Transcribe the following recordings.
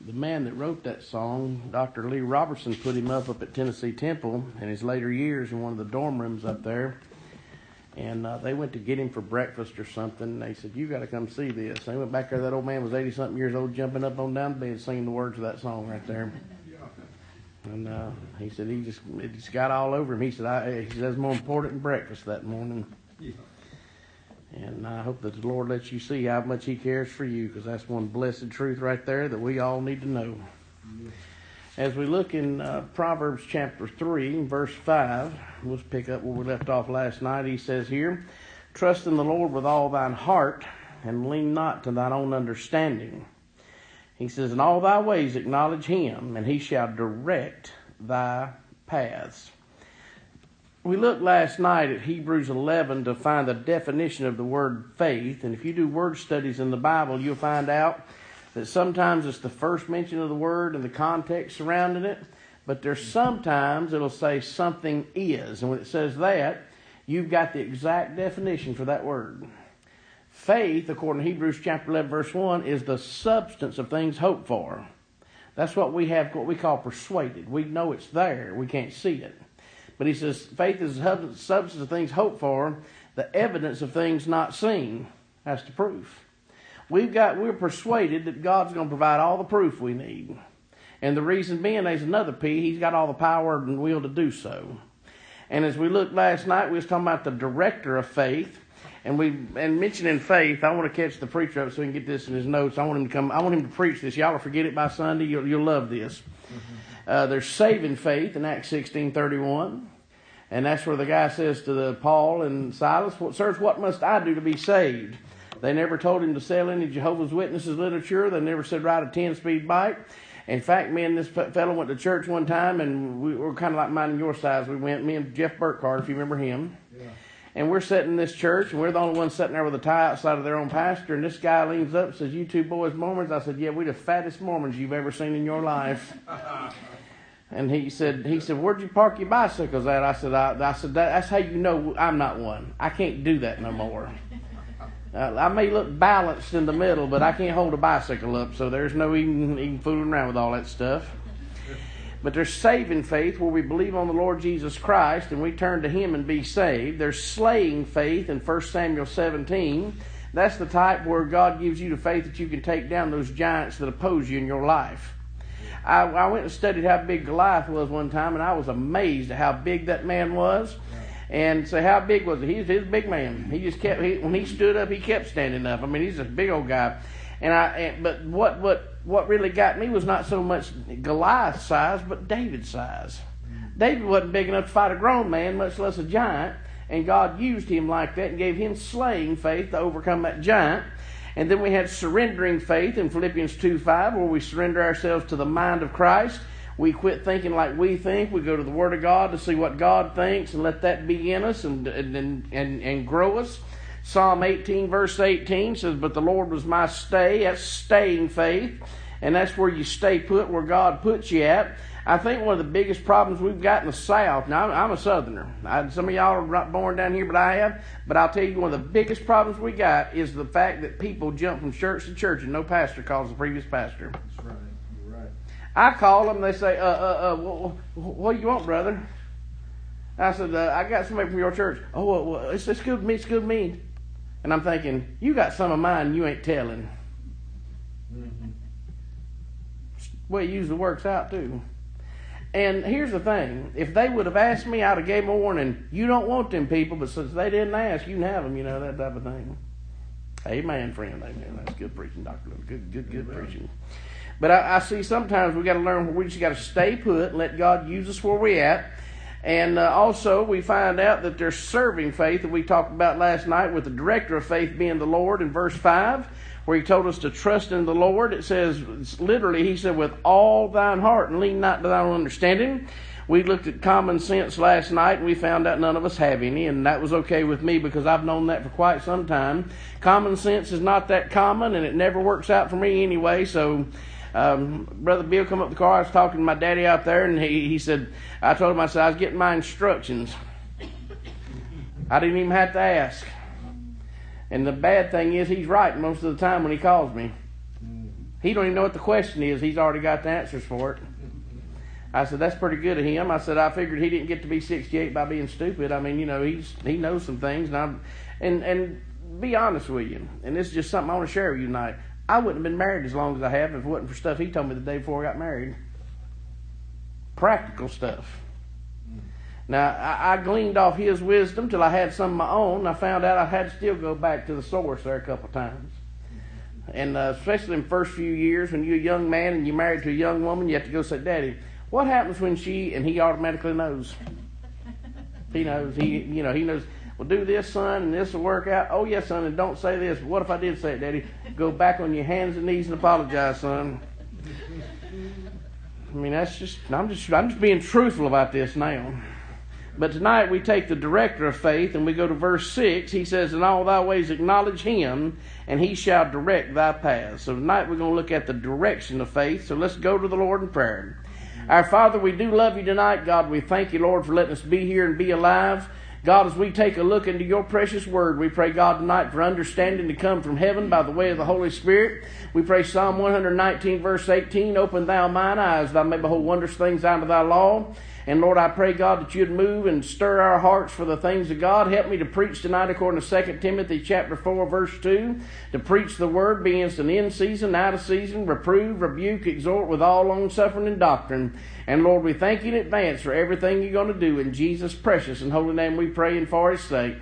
The man that wrote that song, Dr. Lee Robertson, put him up at Tennessee Temple in his later years in one of the dorm rooms up there. And they went to get him for breakfast or something. They said, "You got to come see this." They went back there. That old man was 80-something years old, jumping up on down the bed, singing the words of that song right there. And he said it just got all over him. He said, "That's more important than breakfast that morning." Yeah. And I hope that the Lord lets you see how much He cares for you, because that's one blessed truth right there that we all need to know. Yeah. As we look in Proverbs chapter 3, verse 5, we'll pick up where we left off last night. He says here, "Trust in the Lord with all thine heart, and lean not to thine own understanding." He says, "In all thy ways acknowledge Him, and He shall direct thy paths." We looked last night at Hebrews 11 to find the definition of the word faith. And if you do word studies in the Bible, you'll find out that sometimes it's the first mention of the word and the context surrounding it. But there's sometimes it'll say something is. And when it says that, you've got the exact definition for that word. Faith, according to Hebrews chapter 11, verse 1, is the substance of things hoped for. That's what we have, what we call persuaded. We know it's there. We can't see it. But he says faith is the substance of things hoped for, the evidence of things not seen. That's the proof. We're persuaded that God's going to provide all the proof we need. And the reason being, there's another P, He's got all the power and will to do so. And as we looked last night, we was talking about the director of faith. And mentioning faith, I want to catch the preacher up so he can get this in his notes. I want him to preach this. Y'all will forget it by Sunday. You'll love this. Mm-hmm. There's saving faith in Acts 16:31. And that's where the guy says to Paul and Silas, "Sirs, what must I do to be saved?" They never told him to sell any Jehovah's Witnesses literature. They never said ride a 10-speed bike. In fact, me and this fellow went to church one time, and we were kind of like mine and your size. We went, me and Jeff Burkhardt, if you remember him. Yeah. And we're sitting in this church, and we're the only ones sitting there with a tie outside of their own pastor. And this guy leans up and says, "You two boys Mormons?" I said, "Yeah, we're the fattest Mormons you've ever seen in your life." And he said, "Where'd you park your bicycles at?" I said, "That's how you know I'm not one. I can't do that no more. I may look balanced in the middle, but I can't hold a bicycle up, so there's no even fooling around with all that stuff." But there's saving faith where we believe on the Lord Jesus Christ and we turn to Him and be saved. There's slaying faith in 1 Samuel 17. That's the type where God gives you the faith that you can take down those giants that oppose you in your life. I went and studied how big Goliath was one time, and I was amazed at how big that man was. And so how big was he? He's a big man. He just when he stood up, he kept standing up. I mean, he's a big old guy. But what really got me was not so much Goliath's size, but David's size. David wasn't big enough to fight a grown man, much less a giant. And God used him like that and gave him slaying faith to overcome that giant. And then we had surrendering faith in Philippians 2:5, where we surrender ourselves to the mind of Christ. We quit thinking like we think. We go to the Word of God to see what God thinks and let that be in us and grow us. Psalm 18, verse 18 says, "But the Lord was my stay." That's staying faith. And that's where you stay put, where God puts you at. I think one of the biggest problems we've got in the South, now I'm a Southerner. Some of y'all are not born down here, but I have. But I'll tell you, one of the biggest problems we got is the fact that people jump from church to church and no pastor calls the previous pastor. That's right. You're right. I call them, they say, what do you want, brother? I said, I got somebody from your church. "Oh, well, it's good to me, it's good to me." And I'm thinking, you got some of mine you ain't telling. Mm-hmm. Well, it usually works out too. And here's the thing. If they would have asked me, I'd have gave them a warning. You don't want them people, but since they didn't ask, you can have them, that type of thing. Amen, friend. Amen. That's good preaching, Dr. Good preaching. But I see sometimes we got to learn where we just got to stay put and let God use us where we're at. And also we find out that there's serving faith that we talked about last night, with the director of faith being the Lord in verse 5, where He told us to trust in the Lord. It says, literally, He said, "with all thine heart, and lean not to thine own understanding." We looked at common sense last night, and we found out none of us have any, and that was okay with me because I've known that for quite some time. Common sense is not that common, and it never works out for me anyway, so... Brother Bill come up the car. I was talking to my daddy out there, and he said, I told him, I said, I was getting my instructions. I didn't even have to ask. And the bad thing is he's right most of the time when he calls me. He don't even know what the question is. He's already got the answers for it. I said, that's pretty good of him. I said, I figured he didn't get to be 68 by being stupid. I mean, you know, he knows some things. And be honest with you, and this is just something I want to share with you tonight. I wouldn't have been married as long as I have if it wasn't for stuff he told me the day before I got married. Practical stuff. Now, I gleaned off his wisdom till I had some of my own. I found out I had to still go back to the source there a couple of times. And especially in the first few years when you're a young man and you're married to a young woman, you have to go say, Daddy, what happens when she, and he automatically knows. He knows. He knows, well, do this, son, and this will work out. Oh, yes, son, and don't say this. What if I did say it, Daddy? Go back on your hands and knees and apologize, son. I mean, I'm just being truthful about this now. But tonight we take the director of faith and we go to verse 6. He says, in all thy ways acknowledge him, and he shall direct thy paths. So tonight we're going to look at the direction of faith. So let's go to the Lord in prayer. Our Father, we do love you tonight. God, we thank you, Lord, for letting us be here and be alive. God, as we take a look into your precious word, we pray, God, tonight for understanding to come from heaven by the way of the Holy Spirit. We pray Psalm 119, verse 18, open thou mine eyes, thou may behold wondrous things out of thy law. And Lord, I pray, God, that you'd move and stir our hearts for the things of God. Help me to preach tonight according to 2 Timothy chapter 4, verse 2. To preach the word, be instant in season, out of season, reprove, rebuke, exhort with all long-suffering and doctrine. And Lord, we thank you in advance for everything you're going to do. In Jesus' precious and holy name we pray and for his sake.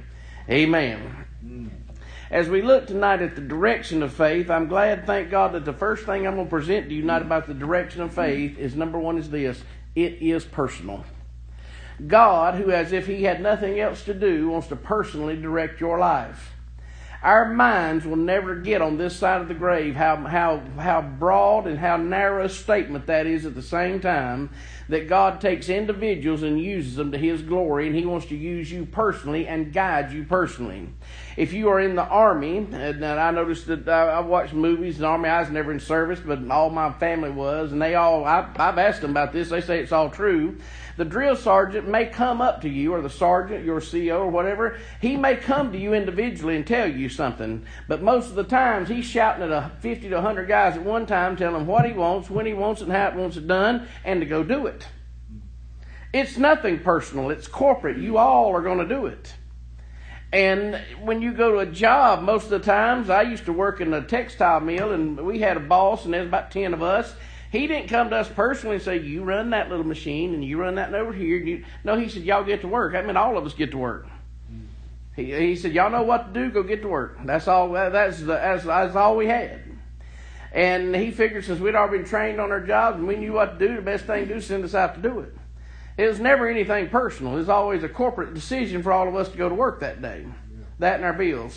Amen. As we look tonight at the direction of faith, I'm glad, thank God, that the first thing I'm going to present to you tonight about the direction of faith is, number one, is this. It is personal. God, who as if he had nothing else to do, wants to personally direct your life. Our minds will never get on this side of the grave how broad and how narrow a statement that is at the same time, that God takes individuals and uses them to his glory, and he wants to use you personally and guide you personally. If you are in the Army, and I noticed that I watched movies in the Army. I was never in service, but all my family was, and I've asked them about this. They say it's all true. The drill sergeant may come up to you, or the sergeant, your CO, or whatever. He may come to you individually and tell you something. But most of the times, he's shouting at 50 to 100 guys at one time, telling them what he wants, when he wants it, and how it wants it done, and to go do it. It's nothing personal. It's corporate. You all are going to do it. And when you go to a job, most of the times, I used to work in a textile mill, and we had a boss, and there was about 10 of us. He didn't come to us personally and say, you run that little machine and you run that over here. No, he said, y'all get to work. I mean, all of us get to work. He said, y'all know what to do, go get to work. That's all. That's all we had. And he figured since we'd already been trained on our jobs and we knew what to do, the best thing to do is send us out to do it. It was never anything personal. It was always a corporate decision for all of us to go to work that day. That and our bills.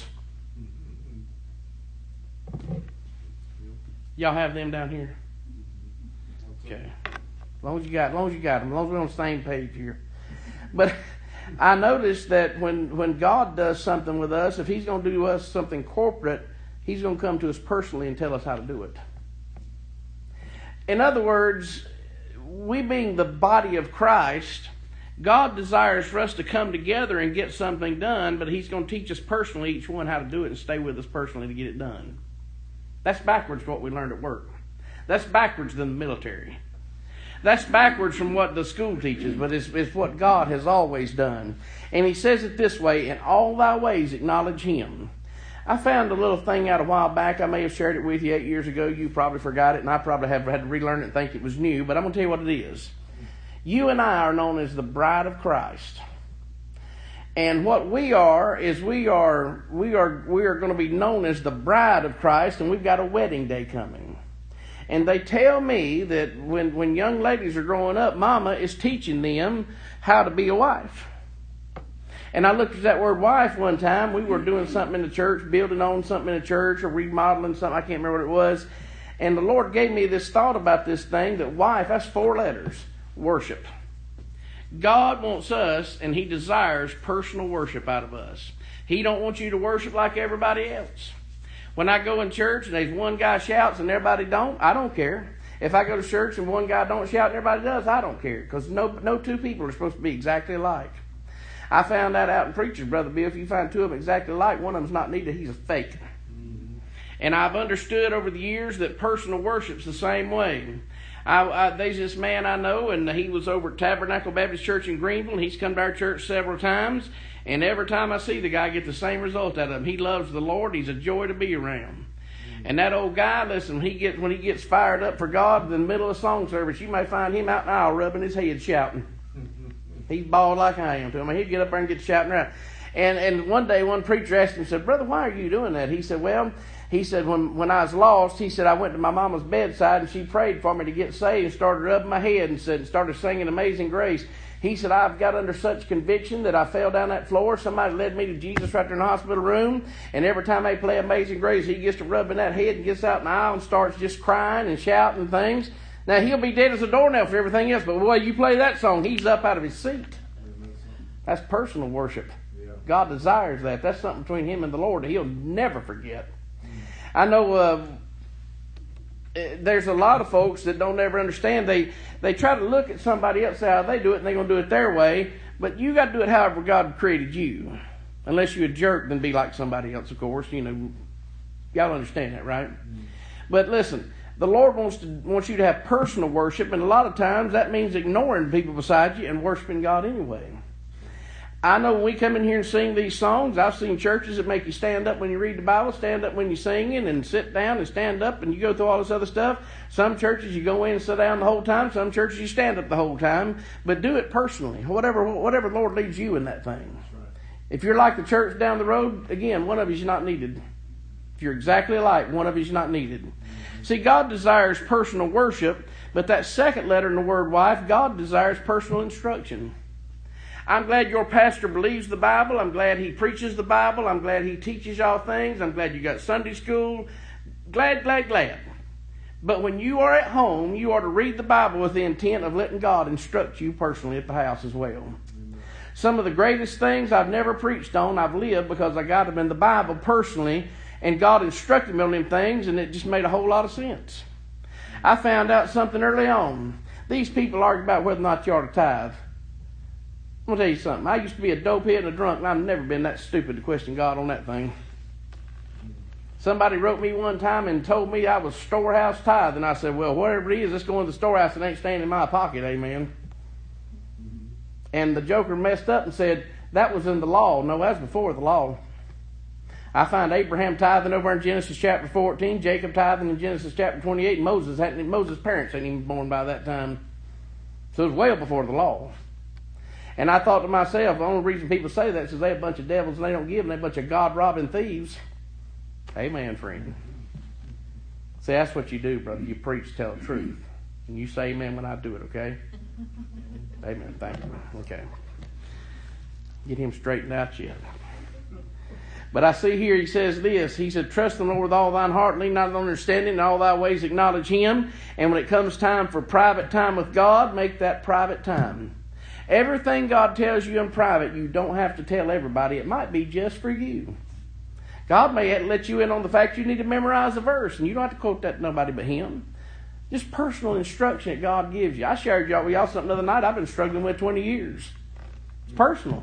Y'all have them down here? Okay. As long as you got them. As long as we're on the same page here. But I noticed that when God does something with us, if he's going to do us something corporate, he's going to come to us personally and tell us how to do it. In other words, we being the body of Christ, God desires for us to come together and get something done, but he's going to teach us personally, each one, how to do it and stay with us personally to get it done. That's backwards from what we learned at work. That's backwards than the military. That's backwards from what the school teaches, but it's what God has always done. And he says it this way, in all thy ways acknowledge him. I found a little thing out a while back. I may have shared it with you 8 years ago. You probably forgot it, and I probably have had to relearn it and think it was new, but I'm going to tell you what it is. You and I are known as the bride of Christ. And what we are is we are going to be known as the bride of Christ, and we've got a wedding day coming. And they tell me that when young ladies are growing up, Mama is teaching them how to be a wife. And I looked at that word wife one time. We were doing something in the church, building on something in the church, or remodeling something. I can't remember what it was. And the Lord gave me this thought about this thing, that wife, that's 4 letters, worship. God wants us, and he desires personal worship out of us. He don't want you to worship like everybody else. When I go in church and there's one guy shouts and everybody don't, I don't care. If I go to church and one guy don't shout and everybody does, I don't care. Because no two people are supposed to be exactly alike. I found that out in preachers, Brother Bill. If you find 2 of them exactly alike, one of them's not needed. He's a fake. And I've understood over the years that personal worship's the same way. There's this man I know, and he was over at Tabernacle Baptist Church in Greenville. He's come to our church several times, and every time I see the guy, I get the same result out of him. He loves the Lord. He's a joy to be around. And that old guy, listen, when he gets fired up for God in the middle of song service, you may find him out in the aisle rubbing his head, shouting. He's bald like I am to him. He'd get up there and get shouting around. And one day, one preacher asked him, said, "Brother, why are you doing that?" He said, when I was lost, he said, I went to my mama's bedside and she prayed for me to get saved and started rubbing my head and started singing Amazing Grace. He said, I've got under such conviction that I fell down that floor. Somebody led me to Jesus right there in the hospital room. And every time they play Amazing Grace, he gets to rubbing that head and gets out in the aisle and starts just crying and shouting things. Now, he'll be dead as a doornail for everything else, but boy, you play that song, he's up out of his seat. That's personal worship. God desires that. That's something between him and the Lord that he'll never forget. I know there's a lot of folks that don't ever understand. They try to look at somebody else how they do it, and they're going to do it their way. But you got to do it however God created you. Unless you're a jerk, then be like somebody else, of course. You know, y'all understand that, right? But listen, the Lord wants you to have personal worship, and a lot of times that means ignoring people beside you and worshiping God anyway. I know when we come in here and sing these songs, I've seen churches that make you stand up when you read the Bible, stand up when you're singing, and sit down and stand up, and you go through all this other stuff. Some churches you go in and sit down the whole time. Some churches you stand up the whole time. But do it personally, whatever the Lord leads you in that thing. Right. If you're like the church down the road, again, one of you is not needed. If you're exactly alike, one of you is not needed. Mm-hmm. See, God desires personal worship, but that second letter in the word wife, God desires personal instruction. I'm glad your pastor believes the Bible. I'm glad he preaches the Bible. I'm glad he teaches y'all things. I'm glad you got Sunday school. Glad. But when you are at home, you are to read the Bible with the intent of letting God instruct you personally at the house as well. Amen. Some of the greatest things I've never preached on, I've lived because I got them in the Bible personally, and God instructed me on them things, and it just made a whole lot of sense. I found out something early on. These people argue about whether or not you ought to tithe. I'm going to tell you something. I used to be a dopehead and a drunk, and I've never been that stupid to question God on that thing. Somebody wrote me one time and told me I was storehouse tithe, and I said, well, whatever it is, let's go in the storehouse. It ain't staying in my pocket, amen. And the joker messed up and said, that was in the law. No, that was before the law. I find Abraham tithing over in Genesis chapter 14, Jacob tithing in Genesis chapter 28, and Moses' parents ain't even born by that time. So it was well before the law. And I thought to myself, the only reason people say that is because they're a bunch of devils and they don't give, and they're a bunch of God-robbing thieves. Amen, friend. See, that's what you do, brother. You preach, tell the truth. And you say amen when I do it, okay? Amen. Thank you. Okay. Get him straightened out yet. But I see here he says this. He said, trust the Lord with all thine heart, lean not on understanding, in all thy ways acknowledge him. And when it comes time for private time with God, make that private time. Everything God tells you in private, you don't have to tell everybody. It might be just for you. God may let you in on the fact you need to memorize a verse, and you don't have to quote that to nobody but him. Just personal instruction that God gives you. I shared with y'all something the other night I've been struggling with 20 years. It's personal.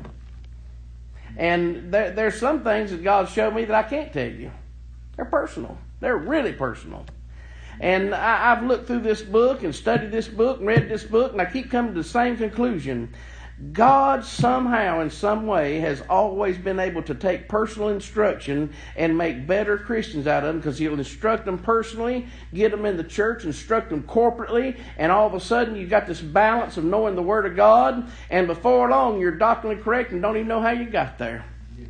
And there's some things that God showed me that I can't tell you. They're personal. They're really personal. And I've looked through this book and studied this book and read this book, and I keep coming to the same conclusion. God somehow, in some way, has always been able to take personal instruction and make better Christians out of them, because he'll instruct them personally, get them in the church, instruct them corporately, and all of a sudden you've got this balance of knowing the Word of God, and before long you're doctrinally correct and don't even know how you got there.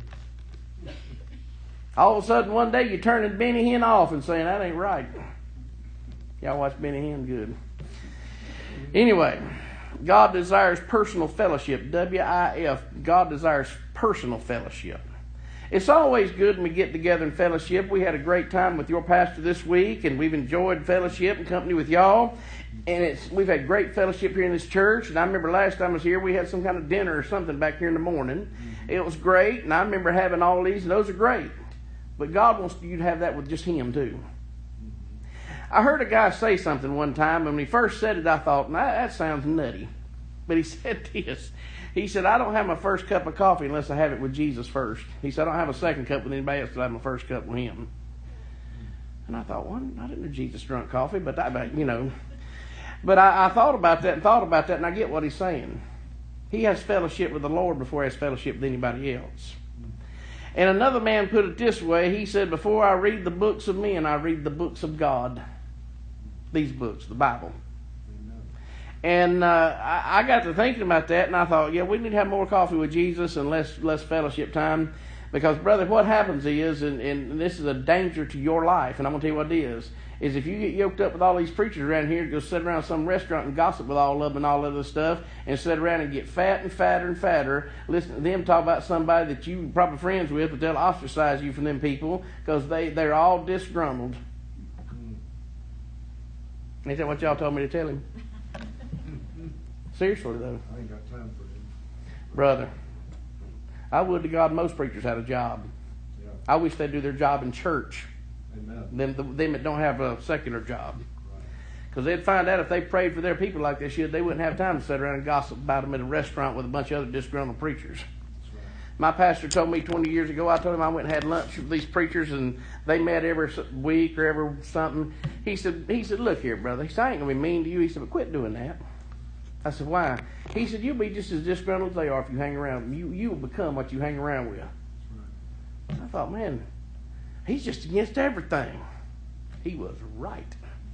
All of a sudden one day you're turning Benny Hinn off and saying, that ain't right. Y'all watch Benny Hinn? Good. Anyway, God desires personal fellowship. W-I-F. God desires personal fellowship. It's always good when we get together in fellowship. We had a great time with your pastor this week, and we've enjoyed fellowship and company with y'all. And we've had great fellowship here in this church. And I remember last time I was here, we had some kind of dinner or something back here in the morning. It was great, and I remember having all these, and those are great. But God wants you to have that with just him too. I heard a guy say something one time, and when he first said it, I thought, that sounds nutty. But he said this. He said, I don't have my first cup of coffee unless I have it with Jesus first. He said, I don't have a second cup with anybody else until I have my first cup with him. And I thought, well, I didn't know Jesus drunk coffee, but I thought about that, and I get what he's saying. He has fellowship with the Lord before he has fellowship with anybody else. And another man put it this way. He said, before I read the books of men, I read the books of God. These books, the Bible. And I got to thinking about that, and I thought, yeah, we need to have more coffee with Jesus and less fellowship time. Because, brother, what happens is, and this is a danger to your life, and I'm going to tell you what it is if you get yoked up with all these preachers around here, go sit around some restaurant and gossip with all of them and all of this stuff, and sit around and get fat and fatter and fatter, listen to them talk about somebody that you probably friends with, but they'll ostracize you from them people because they're all disgruntled. Ain't that what y'all told me to tell him? Seriously, though. I ain't got time for him. Brother, I would to God most preachers had a job. Yeah. I wish they'd do their job in church. Amen. Them that don't have a secular job. Right. Because they'd find out if they prayed for their people like they should, they wouldn't have time to sit around and gossip about them at a restaurant with a bunch of other disgruntled preachers. That's right. My pastor told me 20 years ago, I told him I went and had lunch with these preachers, and they met every week or every something. He said, look here, brother. He said, I ain't going to be mean to you. He said, but quit doing that. I said, why? He said, you'll be just as disgruntled as they are if you hang around them. You'll become what you hang around with. That's right. I thought, man, he's just against everything. He was right.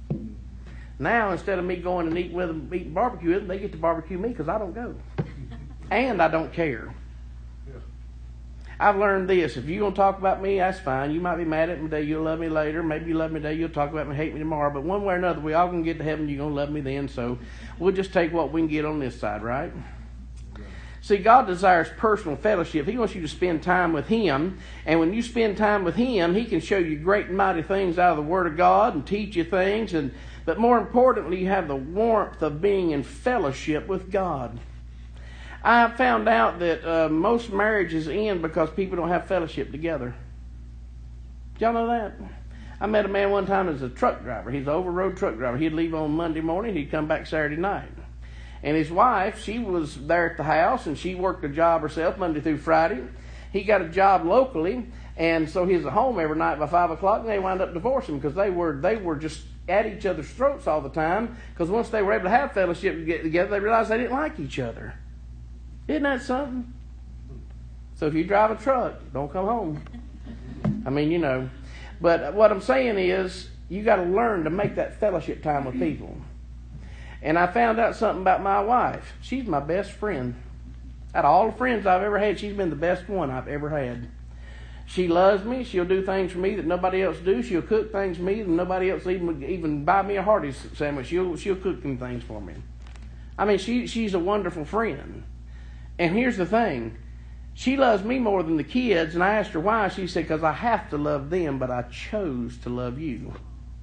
Now, instead of me going and eating with them, eating barbecue with them, they get to barbecue me because I don't go. And I don't care. Yeah. I've learned this. If you're going to talk about me, that's fine. You might be mad at me today. You'll love me later. Maybe you love me today. You'll talk about me, hate me tomorrow. But one way or another, we all going to get to heaven. You're going to love me then. So we'll just take what we can get on this side, right? See, God desires personal fellowship. He wants you to spend time with Him. And when you spend time with Him, He can show you great and mighty things out of the Word of God and teach you things. But more importantly, you have the warmth of being in fellowship with God. I found out that most marriages end because people don't have fellowship together. Did y'all know that? I met a man one time as a truck driver. He's an over-road truck driver. He'd leave on Monday morning. He'd come back Saturday night. And his wife, she was there at the house, and she worked a job herself Monday through Friday. He got a job locally, and so he was at home every night by 5 o'clock, and they wound up divorcing because they were just at each other's throats all the time, because once they were able to have fellowship and get together, they realized they didn't like each other. Isn't that something? So if you drive a truck, don't come home. I mean, But what I'm saying is, you got to learn to make that fellowship time with people. And I found out something about my wife. She's my best friend. Out of all the friends I've ever had, she's been the best one I've ever had. She loves me. She'll do things for me that nobody else do. She'll cook things for me that nobody else even buy me a Hardee's sandwich. She'll cook them things for me. I mean, she's a wonderful friend. And here's the thing. She loves me more than the kids, and I asked her why. She said, because I have to love them, but I chose to love you.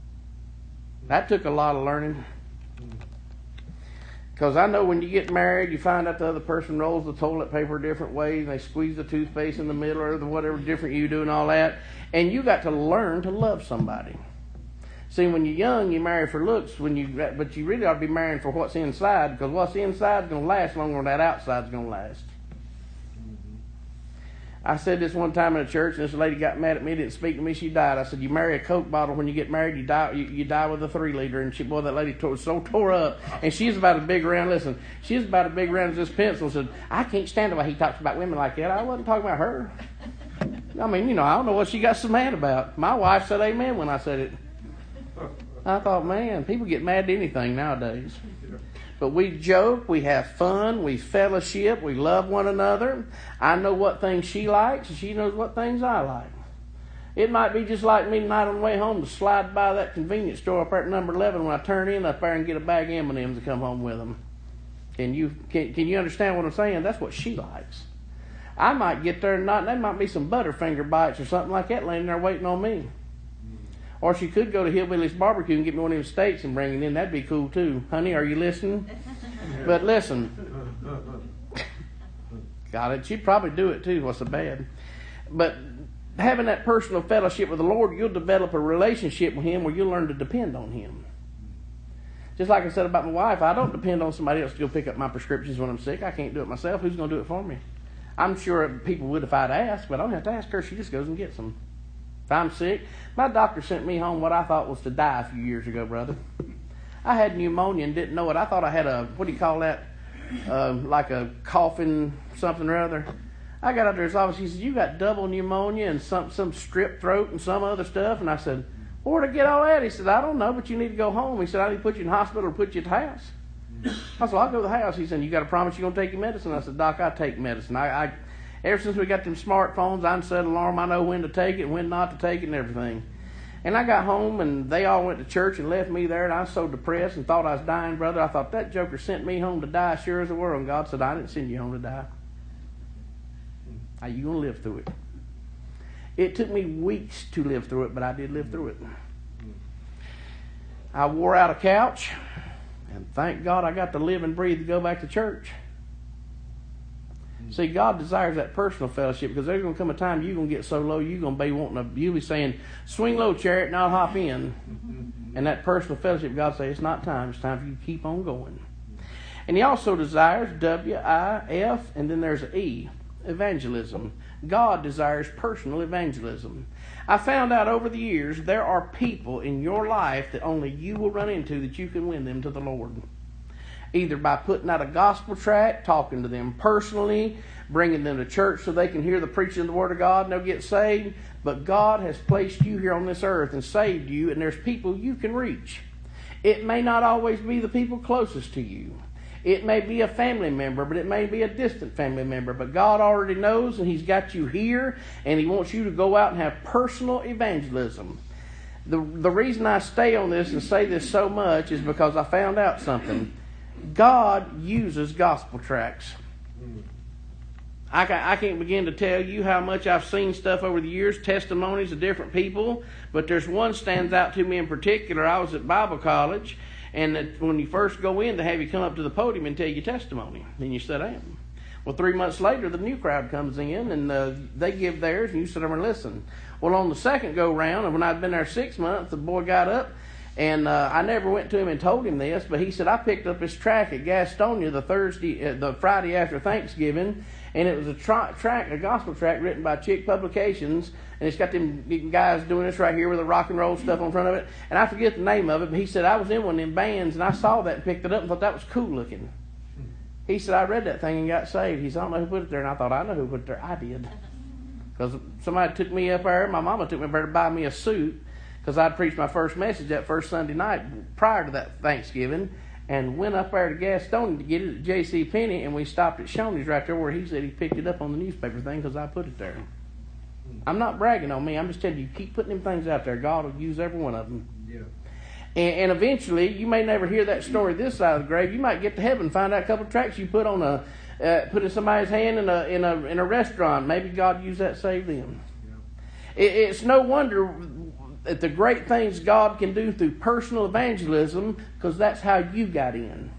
That took a lot of learning. Because I know when you get married, you find out the other person rolls the toilet paper different ways, and they squeeze the toothpaste in the middle, or whatever different you do and all that. And you got to learn to love somebody. See, when you're young, you marry for looks, but you really ought to be marrying for what's inside, because what's inside is going to last longer than that outside's going to last. I said this one time in a church, and this lady got mad at me, didn't speak to me, she died. I said, you marry a Coke bottle when you get married, you die with a 3-liter. And that lady was so tore up, and she's about as big around, she's about as big around as this pencil. Said, I can't stand the way he talks about women like that. I wasn't talking about her. I mean, I don't know what she got so mad about. My wife said amen when I said it. I thought, man, people get mad at anything nowadays. But we joke, we have fun, we fellowship, we love one another. I know what things she likes, and she knows what things I like. It might be just like me tonight on the way home to slide by that convenience store up there at number 11 when I turn in up there and get a bag of M&Ms to come home with them. Can you understand what I'm saying? That's what she likes. I might get there and there might be some Butterfinger bites or something like that laying there waiting on me. Or she could go to Hillbilly's Barbecue and get me one of them steaks and bring it in. That'd be cool too. Honey, are you listening? But listen. God, she'd probably do it too. What's so bad? But having that personal fellowship with the Lord, you'll develop a relationship with Him where you'll learn to depend on Him. Just like I said about my wife, I don't depend on somebody else to go pick up my prescriptions when I'm sick. I can't do it myself. Who's going to do it for me? I'm sure people would if I'd ask, but I don't have to ask her. She just goes and gets them. If I'm sick, my doctor sent me home what I thought was to die a few years ago, brother. I had pneumonia and didn't know it. I thought I had a, what do you call that? Like a coughing something or other. I got out there to his office. He said, you got double pneumonia and some strep throat and some other stuff. And I said, well, where'd I get all that? He said, I don't know, but you need to go home. He said, I need to put you in the hospital or put you at the house. I said, well, I'll go to the house. He said, you got to promise you're going to take your medicine? I said, Doc, I take medicine. I ever since we got them smartphones, I set an alarm. I know when to take it, when not to take it and everything. And I got home, and they all went to church and left me there, and I was so depressed and thought I was dying, brother. I thought, that joker sent me home to die sure as the world. And God said, I didn't send you home to die. Are you going to live through it? It took me weeks to live through it, but I did live through it. I wore out a couch, and thank God I got to live and breathe to go back to church. See, God desires that personal fellowship, because there's going to come a time you're going to get so low you're going to be wanting to, you'll be saying, swing low, chariot, and I'll hop in. And that personal fellowship, God says, it's not time. It's time for you to keep on going. And He also desires W-I-F, and then there's an E, evangelism. God desires personal evangelism. I found out over the years there are people in your life that only you will run into that you can win them to the Lord. Either by putting out a gospel tract, talking to them personally, bringing them to church so they can hear the preaching of the Word of God and they'll get saved. But God has placed you here on this earth and saved you, and there's people you can reach. It may not always be the people closest to you. It may be a family member, but it may be a distant family member. But God already knows, and He's got you here, and He wants you to go out and have personal evangelism. The reason I stay on this and say this so much is because I found out something. God uses gospel tracts. I can't begin to tell you how much I've seen stuff over the years, testimonies of different people, but there's one stands out to me in particular. I was at Bible college, and when you first go in, they have you come up to the podium and tell your testimony. Then you sit down. Well, 3 months later, the new crowd comes in, and they give theirs, and you sit there and listen. Well, on the second go-round, and when I'd been there 6 months, the boy got up, and I never went to him and told him this, but he said, I picked up his tract at Gastonia the Friday after Thanksgiving, and it was a gospel tract written by Chick Publications, and it's got them guys doing this right here with the rock and roll stuff on front of it, and I forget the name of it, but he said, I was in one of them bands, and I saw that and picked it up and thought that was cool looking. He said, I read that thing and got saved. He said, I don't know who put it there, and I thought, I know who put it there. I did. Because somebody took me up there, my mama took me up there to buy me a suit, because I'd preached my first message that first Sunday night prior to that Thanksgiving, and went up there to Gastonia to get it at J.C. Penney, and we stopped at Shoney's right there where he said he picked it up on the newspaper thing because I put it there. I'm not bragging on me. I'm just telling you, keep putting them things out there. God will use every one of them. Yeah. And eventually, you may never hear that story this side of the grave. You might get to heaven and find out a couple of tracts you put on put in somebody's hand in a restaurant. Maybe God used that to save them. Yeah. It's no wonder at the great things God can do through personal evangelism, because that's how you got in.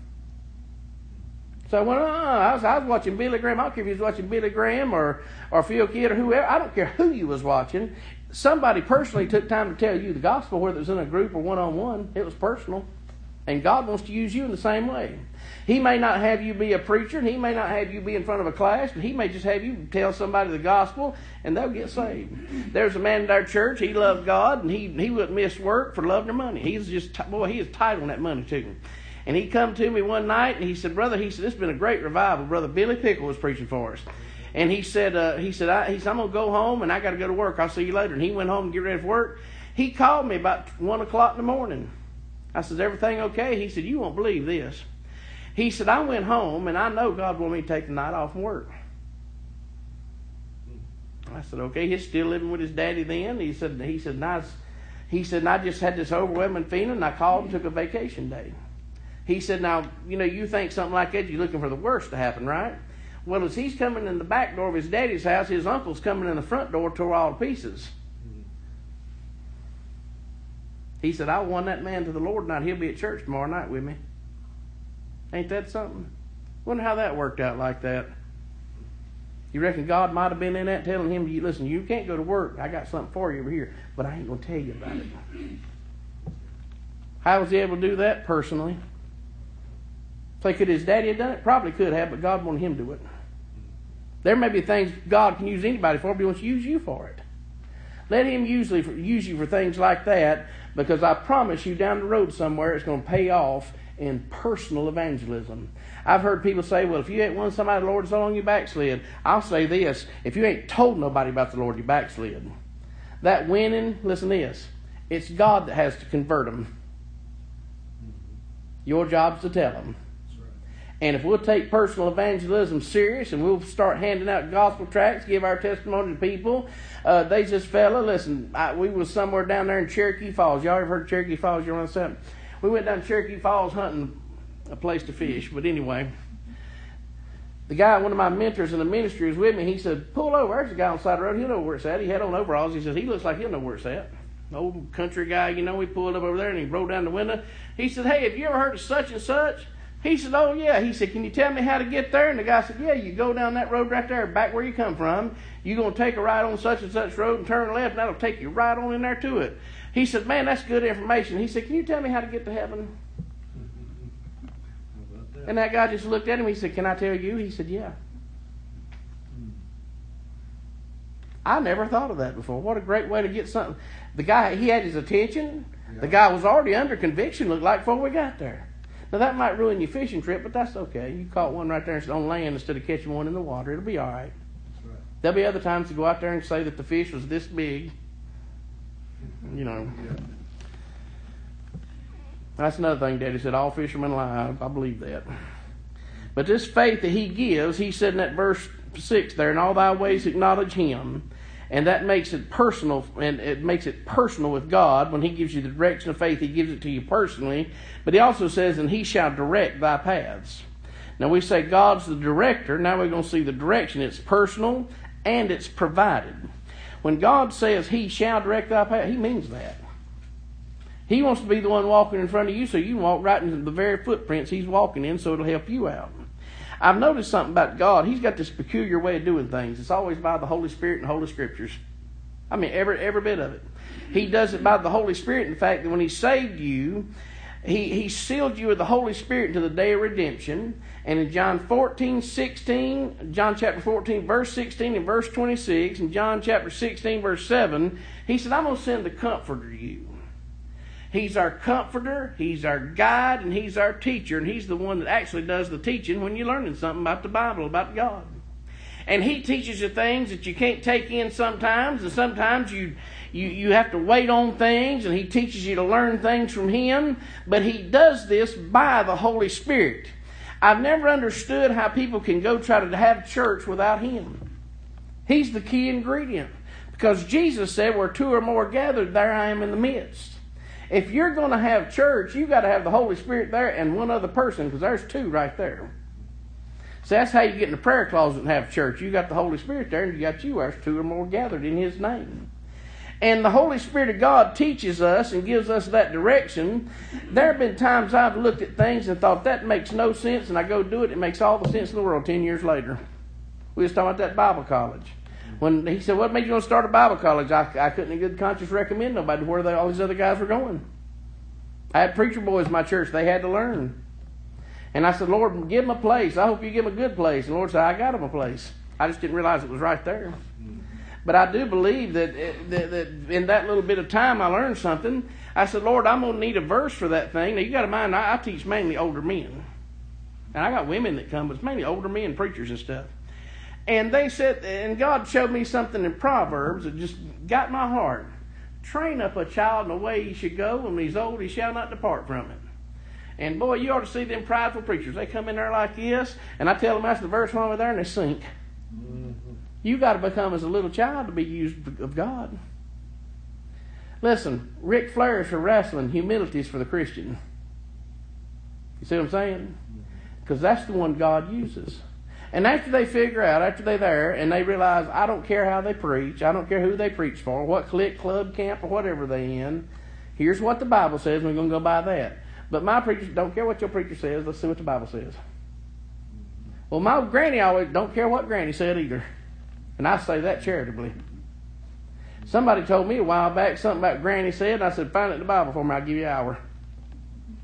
So when I was watching Billy Graham, I don't care if you was watching Billy Graham or Phil Kidd or whoever, I don't care who you was watching. Somebody personally took time to tell you the gospel, whether it was in a group or one-on-one. It was personal. And God wants to use you in the same way. He may not have you be a preacher, and He may not have you be in front of a class, but He may just have you tell somebody the gospel, and they'll get saved. There's a man in our church, he loved God, and he wouldn't miss work for loving their money. He is tight on that money too. And he come to me one night, and he said, brother, this has been a great revival. Brother Billy Pickle was preaching for us. And he said, I'm going to go home, and I got to go to work. I'll see you later. And he went home and get ready for work. He called me about 1 o'clock in the morning. I said, everything okay? He said, you won't believe this. He said, I went home, and I know God wanted me to take the night off from work. I said, okay. He's still living with his daddy then. He said, nice. He said, and I just had this overwhelming feeling, and I called and took a vacation day. He said, now, you think something like that, you're looking for the worst to happen, right? Well, as he's coming in the back door of his daddy's house, his uncle's coming in the front door, tore all to pieces. He said, I won that man to the Lord tonight. He'll be at church tomorrow night with me. Ain't that something? Wonder how that worked out like that. You reckon God might have been in that telling him, listen, you can't go to work. I got something for you over here, but I ain't going to tell you about it. How was he able to do that personally? Say, could his daddy have done it? Probably could have, but God wanted him to do it. There may be things God can use anybody for, but He wants to use you for it. Let Him use you for things like that, because I promise you down the road somewhere it's going to pay off in personal evangelism. I've heard people say, well, if you ain't won somebody the Lord so long you backslid. I'll say this, if you ain't told nobody about the Lord, you backslid. That winning, listen to this, it's God that has to convert them. Your job's to tell them. And if we'll take personal evangelism serious and we'll start handing out gospel tracts, give our testimony to people, there's this fella, listen, we was somewhere down there in Cherokee Falls. Y'all ever heard of Cherokee Falls? You want to say? We went down to Cherokee Falls hunting a place to fish. But anyway, the guy, one of my mentors in the ministry, was with me. He said, pull over. There's a guy on the side of the road. He'll know where it's at. He had on overalls. He said, he looks like he'll know where it's at. An old country guy, you know, we pulled up over there and he rolled down the window. He said, hey, have you ever heard of such and such? He said, oh, yeah. He said, can you tell me how to get there? And the guy said, yeah, you go down that road right there, back where you come from. You're going to take a right on such and such road and turn left, and that'll take you right on in there to it. He said, man, that's good information. He said, can you tell me how to get to heaven? And that guy just looked at him. He said, can I tell you? He said, yeah. I never thought of that before. What a great way to get something. The guy, he had his attention. Yeah. The guy was already under conviction, looked like, before we got there. Now, that might ruin your fishing trip, but that's okay. You caught one right there on land instead of catching one in the water. It'll be all right. Right. There'll be other times to go out there and say that the fish was this big. You know. Yeah. That's another thing Daddy said, all fishermen lie. I believe that. But this faith that He gives, He said in that verse 6 there, in all thy ways acknowledge Him. And that makes it personal, and it makes it personal with God. When He gives you the direction of faith, He gives it to you personally. But He also says, and He shall direct thy paths. Now we say God's the director. Now we're going to see the direction. It's personal and it's provided. When God says He shall direct thy path, He means that. He wants to be the one walking in front of you so you can walk right into the very footprints He's walking in, so it'll help you out. I've noticed something about God. He's got this peculiar way of doing things. It's always by the Holy Spirit and Holy Scriptures. I mean, every bit of it. He does it by the Holy Spirit. In fact, that when He saved you, He sealed you with the Holy Spirit until the day of redemption. And in John chapter 14, verse 16 and verse 26, and John chapter 16, verse 7, He said, I'm going to send the Comforter to you. He's our comforter, He's our guide, and He's our teacher. And He's the one that actually does the teaching when you're learning something about the Bible, about God. And He teaches you things that you can't take in sometimes. And sometimes you have to wait on things. And He teaches you to learn things from Him. But He does this by the Holy Spirit. I've never understood how people can go try to have church without Him. He's the key ingredient. Because Jesus said, where two or more gathered, there I am in the midst. If you're going to have church, you've got to have the Holy Spirit there and one other person, because there's two right there. So that's how you get in the prayer closet and have church. You got the Holy Spirit there, and you got you. There's two or more gathered in His name. And the Holy Spirit of God teaches us and gives us that direction. There have been times I've looked at things and thought, that makes no sense, and I go do it. It makes all the sense in the world 10 years later. We was talking about that Bible college. When he said, what made you want to start a Bible college? I couldn't in good conscience recommend nobody where all these other guys were going. I had preacher boys in my church. They had to learn. And I said, Lord, give them a place. I hope you give them a good place. And the Lord said, I got them a place. I just didn't realize it was right there. But I do believe that in that little bit of time I learned something. I said, Lord, I'm going to need a verse for that thing. Now, you got to mind, I teach mainly older men. And I got women that come, but it's mainly older men, preachers and stuff. And they said, and God showed me something in Proverbs that just got my heart. Train up a child in the way he should go, and when he's old, he shall not depart from it. And boy, you ought to see them prideful preachers. They come in there like this, and I tell them that's the verse over there, and they sink. Mm-hmm. You got to become as a little child to be used of God. Listen, Ric Flair is for wrestling, humility is for the Christian. You see what I'm saying? Because that's the one God uses. And after they figure out, after they're there, and they realize, I don't care how they preach, I don't care who they preach for, what clique, club, camp, or whatever they in, here's what the Bible says, and we're going to go by that. But my preacher, don't care what your preacher says, let's see what the Bible says. Well, my granny always don't care what granny said either. And I say that charitably. Somebody told me a while back something about granny said, and I said, find it in the Bible for me, I'll give you an hour.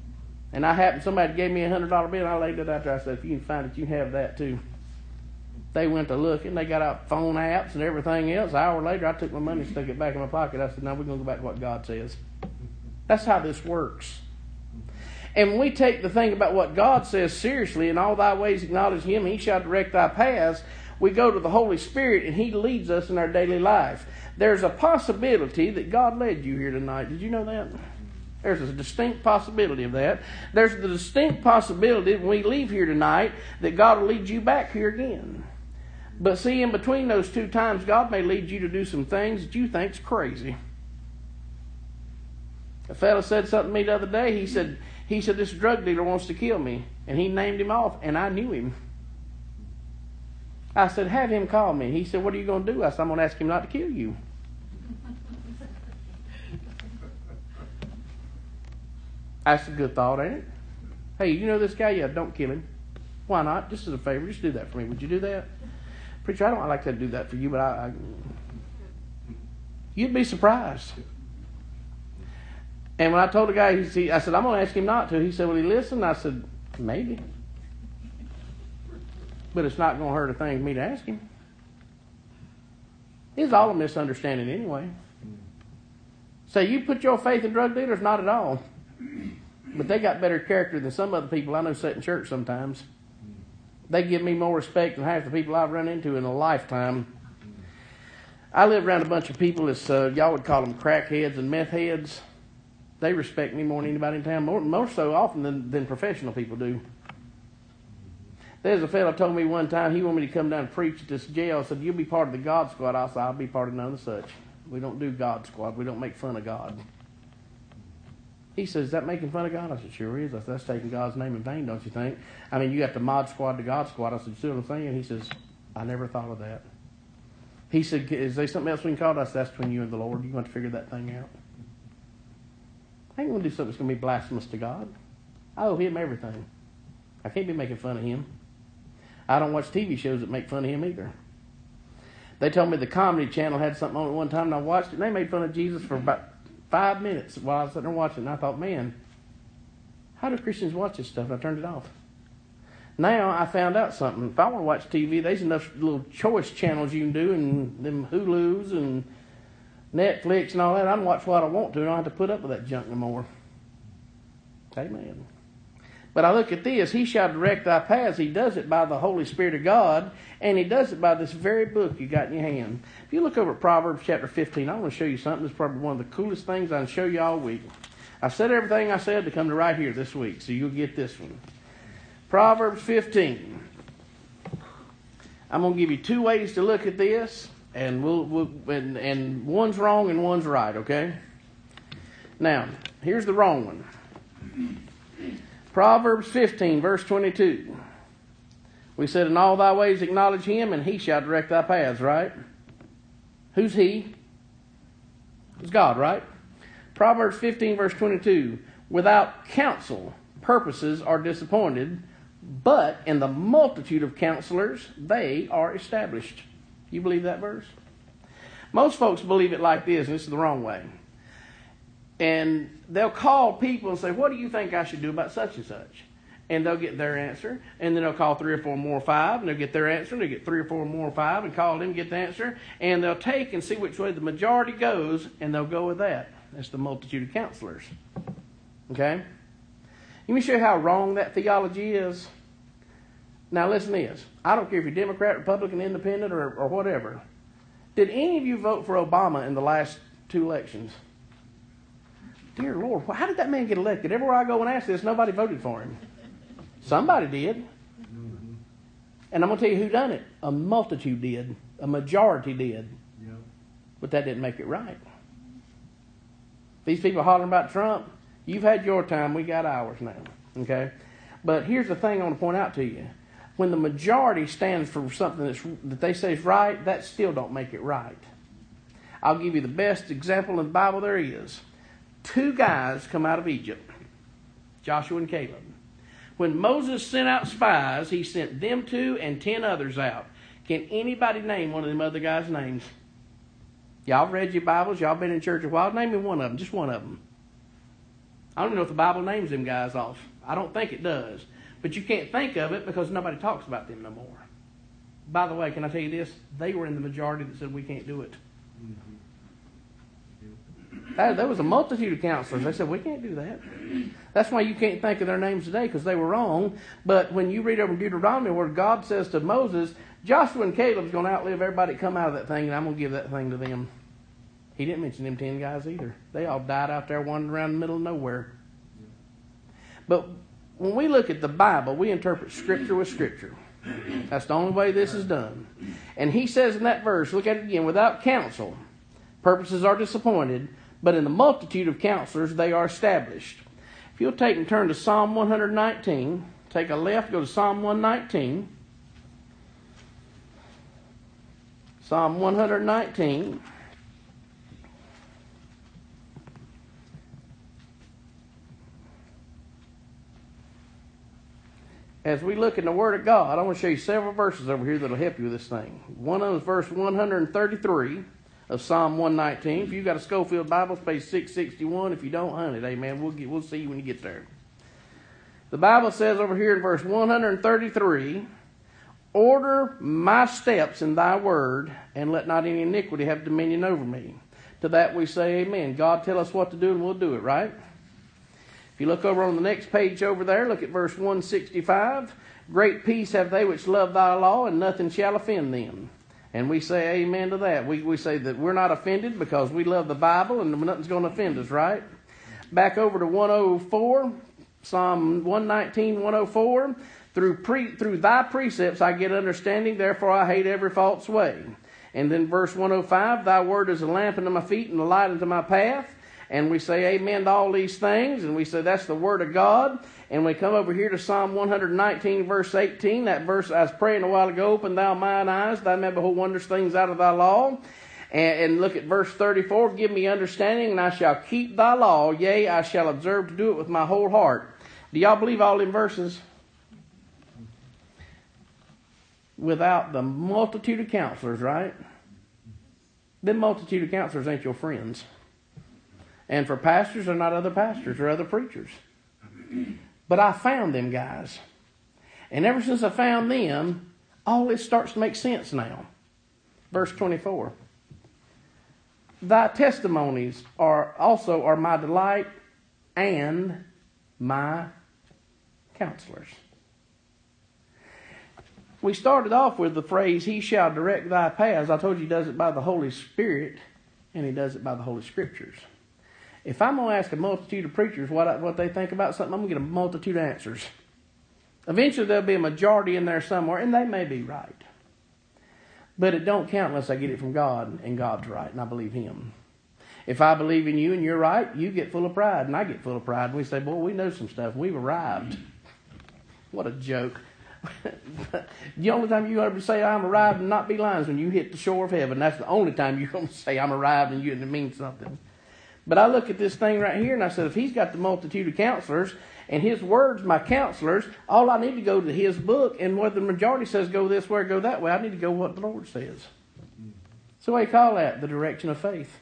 And somebody gave me $100 bill, and I laid it out there. I said, if you can find it, you can have that too. They went to looking. They got out phone apps and everything else. An hour later, I took my money and stuck it back in my pocket. I said, now we're going to go back to what God says. That's how this works. And when we take the thing about what God says seriously, in all thy ways acknowledge Him, He shall direct thy paths, we go to the Holy Spirit and He leads us in our daily life. There's a possibility that God led you here tonight. Did you know that? There's a distinct possibility of that. There's the distinct possibility when we leave here tonight that God will lead you back here again. But see, in between those two times, God may lead you to do some things that you think's crazy. A fellow said something to me the other day. He said, this drug dealer wants to kill me. And he named him off, and I knew him. I said, have him call me. He said, what are you going to do? I said, I'm going to ask him not to kill you. That's a good thought, ain't it? Hey, you know this guy? Yeah, don't kill him. Why not? Just as a favor, just do that for me. Would you do that? Preacher, I don't like to do that for you, but you'd be surprised. And when I told the guy, I said, I'm going to ask him not to. He said, will he listen? I said, maybe. But it's not going to hurt a thing for me to ask him. It's all a misunderstanding anyway. So you put your faith in drug dealers? Not at all. But they got better character than some other people I know sit in church sometimes. They give me more respect than half the people I've run into in a lifetime. I live around a bunch of people that's, y'all would call them crackheads and meth heads. They respect me more than anybody in town, more so often than professional people do. There's a fellow told me one time he wanted me to come down and preach at this jail. I said, you'll be part of the God Squad. I said, I'll be part of none of such. We don't do God Squad. We don't make fun of God. He says, is that making fun of God? I said, sure is. I said, that's taking God's name in vain, don't you think? I mean, you got the Mod Squad to God Squad. I said, you see what I'm saying? He says, I never thought of that. He said, is there something else we can call it? I said, that's between you and the Lord. You want to figure that thing out? I ain't going to do something that's going to be blasphemous to God. I owe Him everything. I can't be making fun of Him. I don't watch TV shows that make fun of Him either. They told me the Comedy Channel had something on at one time, and I watched it, and they made fun of Jesus for about 5 minutes while I was sitting there watching it, and I thought, man, how do Christians watch this stuff? And I turned it off. Now I found out something. If I want to watch TV, there's enough little choice channels you can do, and them Hulus and Netflix and all that. I can watch what I want to, and I don't have to put up with that junk no more. Amen. But I look at this. He shall direct thy paths. He does it by the Holy Spirit of God, and He does it by this very book you got in your hand. If you look over at Proverbs chapter 15, I want to show you something. It's probably one of the coolest things I can show you all week. I said everything I said to come to right here this week, so you'll get this one. Proverbs 15. I'm going to give you two ways to look at this, and and one's wrong and one's right, okay? Now, here's the wrong one. Proverbs 15, verse 22. We said, in all thy ways acknowledge Him, and He shall direct thy paths, right? Who's He? It's God, right? Proverbs 15, verse 22. Without counsel, purposes are disappointed, but in the multitude of counselors, they are established. You believe that verse? Most folks believe it like this, and this is the wrong way. And they'll call people and say, what do you think I should do about such and such? And they'll get their answer. And then they'll call 3 or 4 more, 5, and they'll get their answer. And they'll get 3 or 4 more, 5, and call them and get the answer. And they'll take and see which way the majority goes, and they'll go with that. That's the multitude of counselors. Okay? Let me show you how wrong that theology is. Now listen to this. I don't care if you're Democrat, Republican, Independent, or whatever. Did any of you vote for Obama in the last 2 elections? Dear Lord, how did that man get elected? Everywhere I go and ask this, nobody voted for him. Somebody did. Mm-hmm. And I'm going to tell you who done it. A multitude did. A majority did. Yep. But that didn't make it right. These people hollering about Trump, you've had your time, we got ours now. Okay? But here's the thing I want to point out to you. When the majority stands for something that they say is right, that still don't make it right. I'll give you the best example in the Bible there is. 2 guys come out of Egypt, Joshua and Caleb. When Moses sent out spies, he sent them 2 and 10 others out. Can anybody name one of them other guys' names? Y'all read your Bibles, y'all been in church a while. Name me one of them, just one of them. I don't even know if the Bible names them guys off. I don't think it does. But you can't think of it because nobody talks about them no more. By the way, can I tell you this? They were in the majority that said we can't do it. There was a multitude of counselors. They said, we can't do that. That's why you can't think of their names today, because they were wrong. But when you read over in Deuteronomy where God says to Moses, Joshua and Caleb's going to outlive everybody that come out of that thing, and I'm going to give that thing to them. He didn't mention them 10 guys either. They all died out there wandering around in the middle of nowhere. But when we look at the Bible, we interpret Scripture with Scripture. That's the only way this is done. And he says in that verse, look at it again, without counsel, purposes are disappointed, but in the multitude of counselors they are established. If you'll take and turn to Psalm 119, take a left, go to Psalm 119. Psalm 119. As we look in the Word of God, I want to show you several verses over here that will help you with this thing. One of them is verse 133 of Psalm 119. If you've got a Schofield Bible, it's page 661. If you don't, hunt it. Amen. We'll see you when you get there. The Bible says over here in verse 133, order my steps in thy word, and let not any iniquity have dominion over me. To that we say amen. God tell us what to do, and we'll do it, right? If you look over on the next page over there, look at verse 165. Great peace have they which love thy law, and nothing shall offend them. And we say amen to that. We say that we're not offended because we love the Bible and nothing's going to offend us, right? Back over to 104, Psalm 119, 104. Through thy precepts I get understanding, therefore I hate every false way. And then verse 105, thy word is a lamp unto my feet and a light unto my path. And we say amen to all these things, and we say that's the Word of God. And we come over here to Psalm 119, verse 18. That verse I was praying a while ago, open thou mine eyes, that I may behold wondrous things out of thy law. And look at verse 34, give me understanding, and I shall keep thy law. Yea, I shall observe to do it with my whole heart. Do y'all believe all them verses? Without the multitude of counselors, right? Them multitude of counselors ain't your friends. And for pastors, they're not other pastors or other preachers. But I found them guys. And ever since I found them, all this starts to make sense now. Verse 24. Thy testimonies are my delight and my counselors. We started off with the phrase, he shall direct thy paths. I told you he does it by the Holy Spirit, and he does it by the Holy Scriptures. If I'm going to ask a multitude of preachers what they think about something, I'm going to get a multitude of answers. Eventually there'll be a majority in there somewhere, and they may be right. But it don't count unless I get it from God, and God's right, and I believe Him. If I believe in you and you're right, you get full of pride, and I get full of pride. And we say, boy, we know some stuff. We've arrived. What a joke. The only time you're going to say I'm arrived and not be lying is when you hit the shore of heaven. That's the only time you're going to say I'm arrived and it means something. But I look at this thing right here and I said, if he's got the multitude of counselors and his words, my counselors, all I need to go to his book, and whether the majority says go this way or go that way, I need to go what the Lord says. So what do you call that? The direction of faith.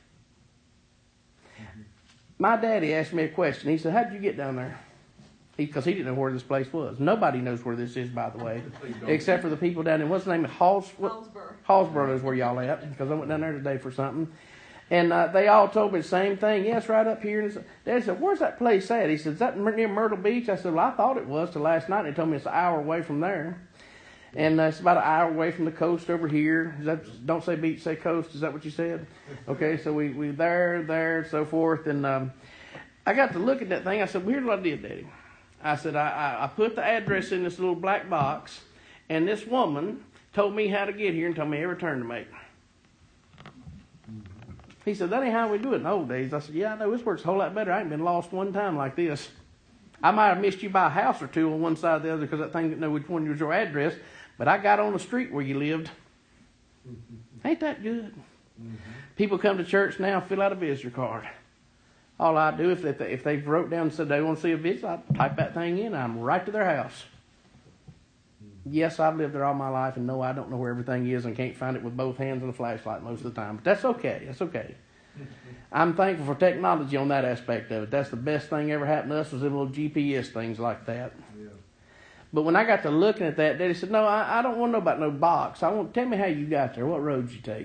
My daddy asked me a question. He said, how did you get down there? Because he didn't know where this place was. Nobody knows where this is, by the way, except for the people down there. What's the name? Hallsboro. Hallsboro is where y'all at, because I went down there today for something. And they all told me the same thing. Yes, right up here. And Dad said, where's that place at? He said, is that near Myrtle Beach? I said, well, I thought it was till last night. They told me it's an hour away from there. And it's about an hour away from the coast over here. Don't say beach, say coast. Is that what you said? Okay, so we there, so forth. And I got to look at that thing. I said, well, here's what I did, Daddy. I said, I put the address in this little black box, and this woman told me how to get here and told me every turn to make. He said, that ain't how we do it in the old days. I said, yeah, I know. This works a whole lot better. I ain't been lost one time like this. I might have missed you by a house or two on one side or the other because that thing didn't know which one was your address, but I got on the street where you lived. Ain't that good? People come to church now, fill out a visitor card. All I do, if they wrote down and said they want to see a visit, I type that thing in, and I'm right to their house. Yes, I've lived there all my life, and no, I don't know where everything is and can't find it with both hands and a flashlight most of the time. But that's okay. That's okay. I'm thankful for technology on that aspect of it. That's the best thing ever happened to us was them little GPS things like that. Yeah. But when I got to looking at that, Daddy said, no, I don't want to know about no box. Tell me how you got there. What road you take?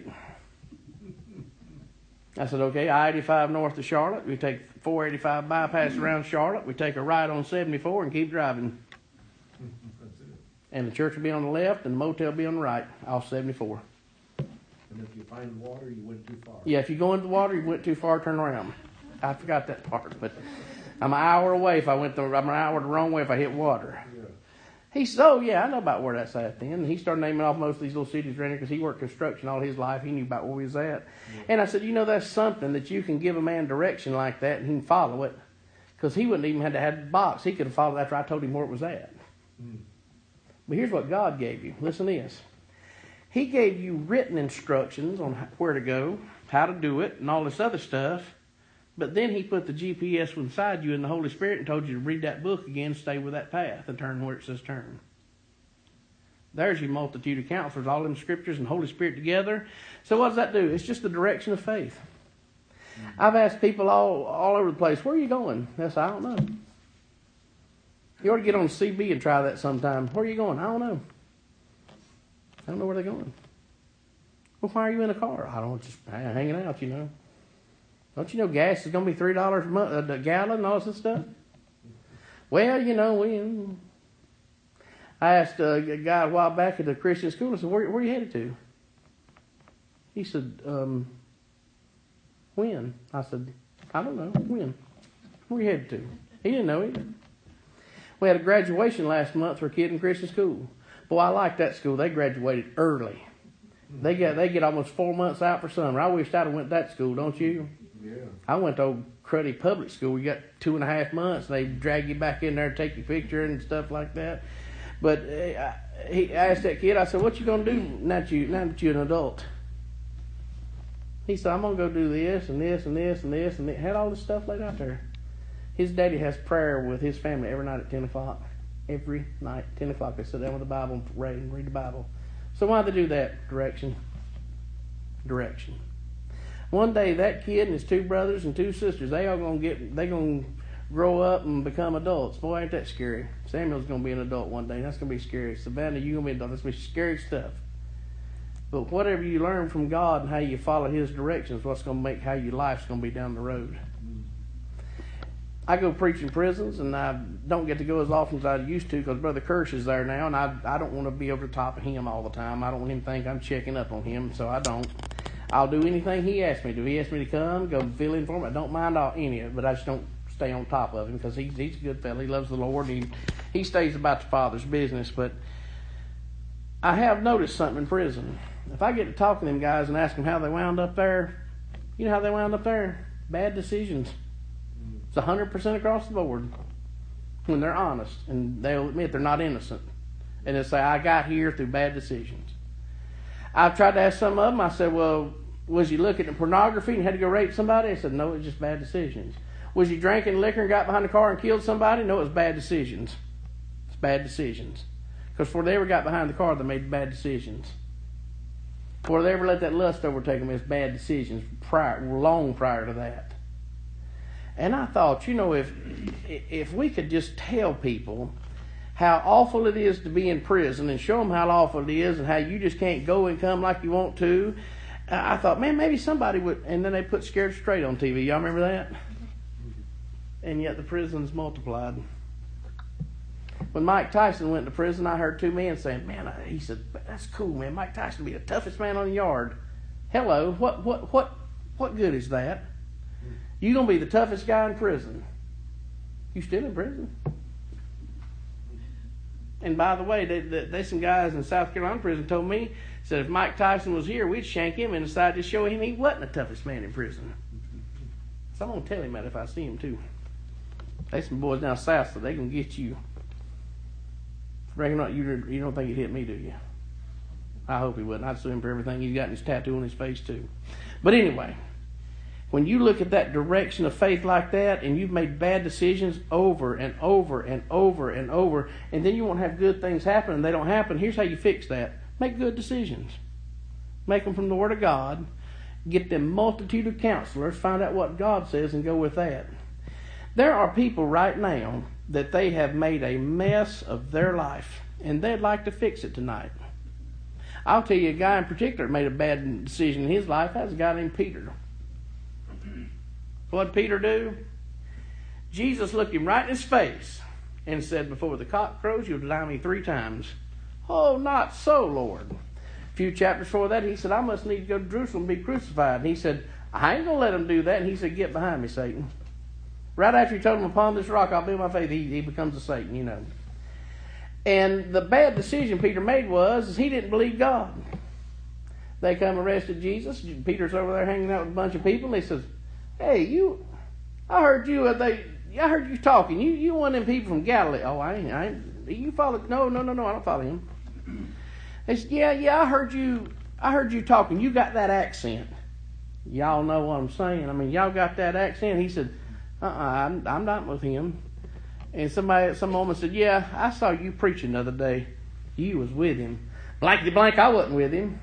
I said, okay, I-85 north of Charlotte. We take 485 bypass around Charlotte. We take a right on 74 and keep driving. That's it. And the church will be on the left and the motel will be on the right off 74. And if you find water, you went too far. Yeah, if you go into the water, you went too far, turn around. I forgot that part, but I'm an hour away if I'm an hour the wrong way if I hit water. Yeah. He said, oh, yeah, I know about where that's at then. And he started naming off most of these little cities around here because he worked construction all his life. He knew about where we was at. Yeah. And I said, that's something that you can give a man direction like that and he can follow it. Because he wouldn't even have to have the box. He could have followed after I told him where it was at. Mm. But here's what God gave you. Listen to this. He gave you written instructions on where to go, how to do it, and all this other stuff. But then he put the GPS inside you in the Holy Spirit and told you to read that book again, stay with that path, and turn where it says turn. There's your multitude of counselors, all them scriptures and Holy Spirit together. So what does that do? It's just the direction of faith. Mm-hmm. I've asked people all over the place, where are you going? They say, I don't know. You ought to get on CB and try that sometime. Where are you going? I don't know. I don't know where they're going. Well, why are you in a car? I don't know, just hanging out, Don't you know gas is going to be $3 a gallon and all this stuff? Well, I asked a guy a while back at the Christian school, I said, where are you headed to? He said, when? I said, I don't know, when? Where are you headed to? He didn't know either. We had a graduation last month for a kid in Christian school. Boy, I like that school. They graduated early. They get almost 4 months out for summer. I wished I'd have went to that school, don't you? Yeah. I went to old cruddy public school. You got 2.5 months. They drag you back in there and take your picture and stuff like that. But I asked that kid, I said, what you going to do now that you're an adult? He said, I'm going to go do this and this and this and this. And had all this stuff laid out there. His daddy has prayer with his family every night at 10 o'clock. Every night, 10 o'clock, they sit down with the Bible and pray and read the Bible. So why do they do that? Direction. One day, that kid and his 2 brothers and 2 sisters, they're going to grow up and become adults. Boy, ain't that scary. Samuel's going to be an adult one day. That's going to be scary. Savannah, you're going to be an adult. That's going to be scary stuff. But whatever you learn from God and how you follow His directions, what's going to make how your life's going to be down the road. I go preach in prisons, and I don't get to go as often as I used to because Brother Kirsch is there now, and I don't want to be over the top of him all the time. I don't want him to think I'm checking up on him, so I don't. I'll do anything he asks me to. He asks me to come, go fill in for him. I don't mind any of it, but I just don't stay on top of him because he's a good fellow. He loves the Lord, and he stays about the Father's business. But I have noticed something in prison. If I get to talk to them guys and ask them how they wound up there, you know how they wound up there? Bad decisions. It's 100% across the board when they're honest and they'll admit they're not innocent. And they'll say, I got here through bad decisions. I've tried to ask some of them, I said, well, was you looking at pornography and had to go rape somebody? They said, no, it was just bad decisions. Was you drinking liquor and got behind the car and killed somebody? No, it was bad decisions. It's bad decisions. Because before they ever got behind the car, they made bad decisions. Before they ever let that lust overtake them, it's bad decisions long prior to that. And I thought, if we could just tell people how awful it is to be in prison and show them how awful it is and how you just can't go and come like you want to, I thought, man, maybe somebody would. And then they put Scared Straight on TV. Y'all remember that? And yet the prisons multiplied. When Mike Tyson went to prison, I heard 2 men saying, man, he said, that's cool, man. Mike Tyson will be the toughest man on the yard. Hello, what good is that? You're going to be the toughest guy in prison. You still in prison? And by the way, there's some guys in South Carolina prison told me, said if Mike Tyson was here, we'd shank him and decide to show him he wasn't the toughest man in prison. So I'm going to tell him that if I see him too. There's some boys down south, so they can get you. Reckon not, you don't think he'd hit me, do you? I hope he wouldn't. I'd sue him for everything he's got in his tattoo on his face too. But anyway, when you look at that direction of faith like that, and you've made bad decisions over and over and over and over, and then you won't have good things happen, and they don't happen, here's how you fix that. Make good decisions. Make them from the Word of God. Get them multitude of counselors. Find out what God says and go with that. There are people right now that they have made a mess of their life, and they'd like to fix it tonight. I'll tell you a guy in particular made a bad decision in his life. That's a guy named Peter. What did Peter do? Jesus looked him right in his face and said, before the cock crows, you'll deny me 3 times. Oh, not so, Lord. A few chapters before that, he said, I must need to go to Jerusalem and be crucified. And he said, I ain't going to let him do that. And he said, get behind me, Satan. Right after he told him, upon this rock I'll build my faith, he becomes a Satan, you know. And the bad decision Peter made was he didn't believe God. They come arrested Jesus. Peter's over there hanging out with a bunch of people. They says, hey, I heard you talking. You one of them people from Galilee. Oh, I ain't. You follow? No, I don't follow him. They said, yeah, I heard you talking. You got that accent. Y'all know what I'm saying. I mean, y'all got that accent. He said, I'm not with him. And some woman said, yeah, I saw you preaching the other day. You was with him. Blankety blank, I wasn't with him.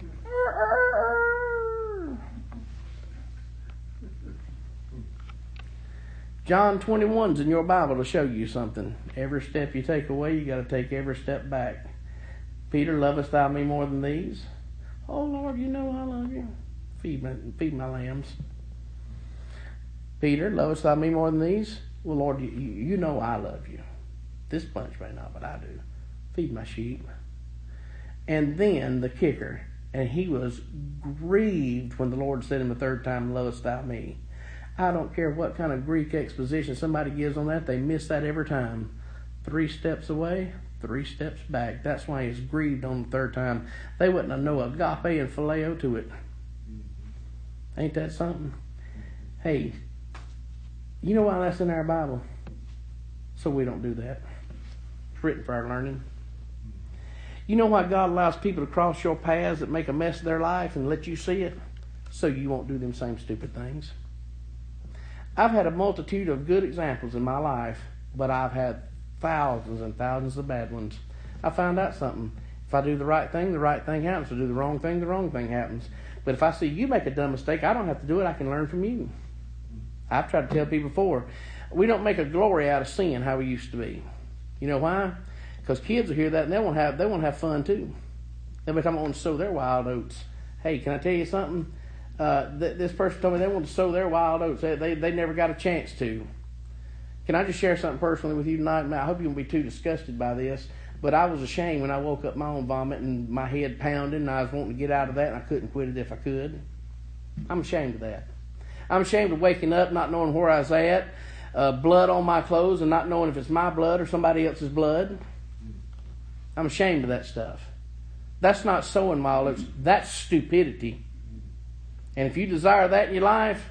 John 21's in your Bible to show you something. Every step you take away, you got to take every step back. Peter, lovest thou me more than these? Oh, Lord, you know I love you. Feed my lambs. Peter, lovest thou me more than these? Well, Lord, you know I love you. This bunch may not, but I do. Feed my sheep. And then the kicker, and he was grieved when the Lord said him the 3rd time, lovest thou me? I don't care what kind of Greek exposition somebody gives on that, they miss that every time. 3 steps away, 3 steps back. That's why he's grieved on the 3rd time. They wouldn't have no agape and phileo to it. Ain't that something? Hey, you know why that's in our Bible? So we don't do that. It's written for our learning. You know why God allows people to cross your paths that make a mess of their life and let you see it? So you won't do them same stupid things. I've had a multitude of good examples in my life, but I've had thousands and thousands of bad ones. I found out something. If I do the right thing happens. If I do the wrong thing happens. But if I see you make a dumb mistake, I don't have to do it. I can learn from you. I've tried to tell people before, we don't make a glory out of sin how we used to be. You know why? Because kids will hear that and they want to have fun too. They'll be talking about wanting to sow their wild oats. Hey, can I tell you something? This person told me they want to sow their wild oats. They never got a chance to. Can I just share something personally with you tonight? I hope you won't be too disgusted by this, but I was ashamed when I woke up my own vomit and my head pounding and I was wanting to get out of that and I couldn't quit it if I could. I'm ashamed of that. I'm ashamed of waking up not knowing where I was at, blood on my clothes and not knowing if it's my blood or somebody else's blood. I'm ashamed of that stuff. That's not sowing wild oats. That's stupidity. And if you desire that in your life,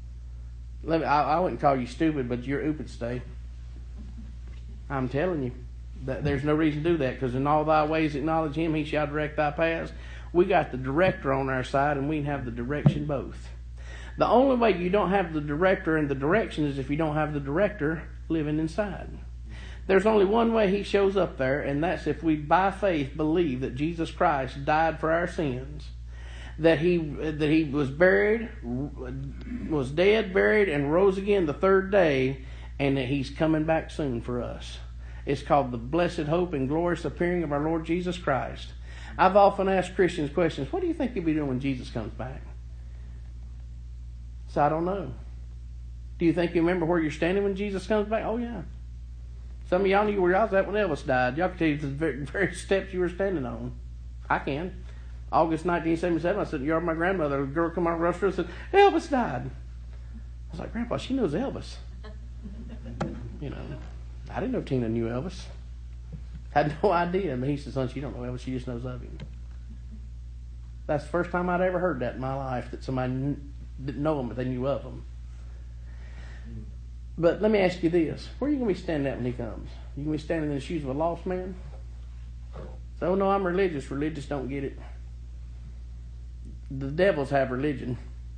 I wouldn't call you stupid, but you're oopid stay. I'm telling you, that there's no reason to do that, because in all thy ways acknowledge him, he shall direct thy paths. We got the director on our side, and we can have the direction both. The only way you don't have the director and the direction is if you don't have the director living inside. There's only one way he shows up there, and that's if we by faith believe that Jesus Christ died for our sins, that he was buried, was dead, buried, and rose again the 3rd day, and that he's coming back soon for us. It's called the blessed hope and glorious appearing of our Lord Jesus Christ. I've often asked Christians questions, what do you think you'll be doing when Jesus comes back? So I don't know. Do you think you remember where you're standing when Jesus comes back? Oh, yeah. Some of y'all knew where y'all was at when Elvis died. Y'all can tell you the very steps you were standing on. I can. August 1977, I said, you're my grandmother. A girl come on rushed her and said, Elvis died. I was like, Grandpa, she knows Elvis. You know, I didn't know Tina knew Elvis. Had no idea. But he said, son, she don't know Elvis. She just knows of him. That's the first time I'd ever heard that in my life, that somebody didn't know him, but they knew of him. But let me ask you this. Where are you going to be standing at when he comes? You going to be standing in the shoes of a lost man? So, no, I'm religious. Religious don't get it. The devils have religion.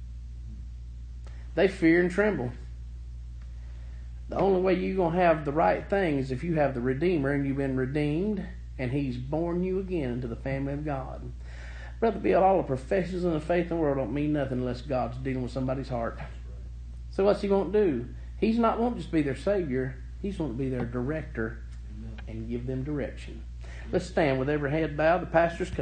They fear and tremble. The only way you're going to have the right thing is if you have the Redeemer and you've been redeemed and he's born you again into the family of God. Brother Bill, all the professions of the faith in the world don't mean nothing unless God's dealing with somebody's heart. So what's he going to do? He's not won't just be their Savior. He's going to be their director Amen. and give them direction. Let's stand with every head bowed. The pastor's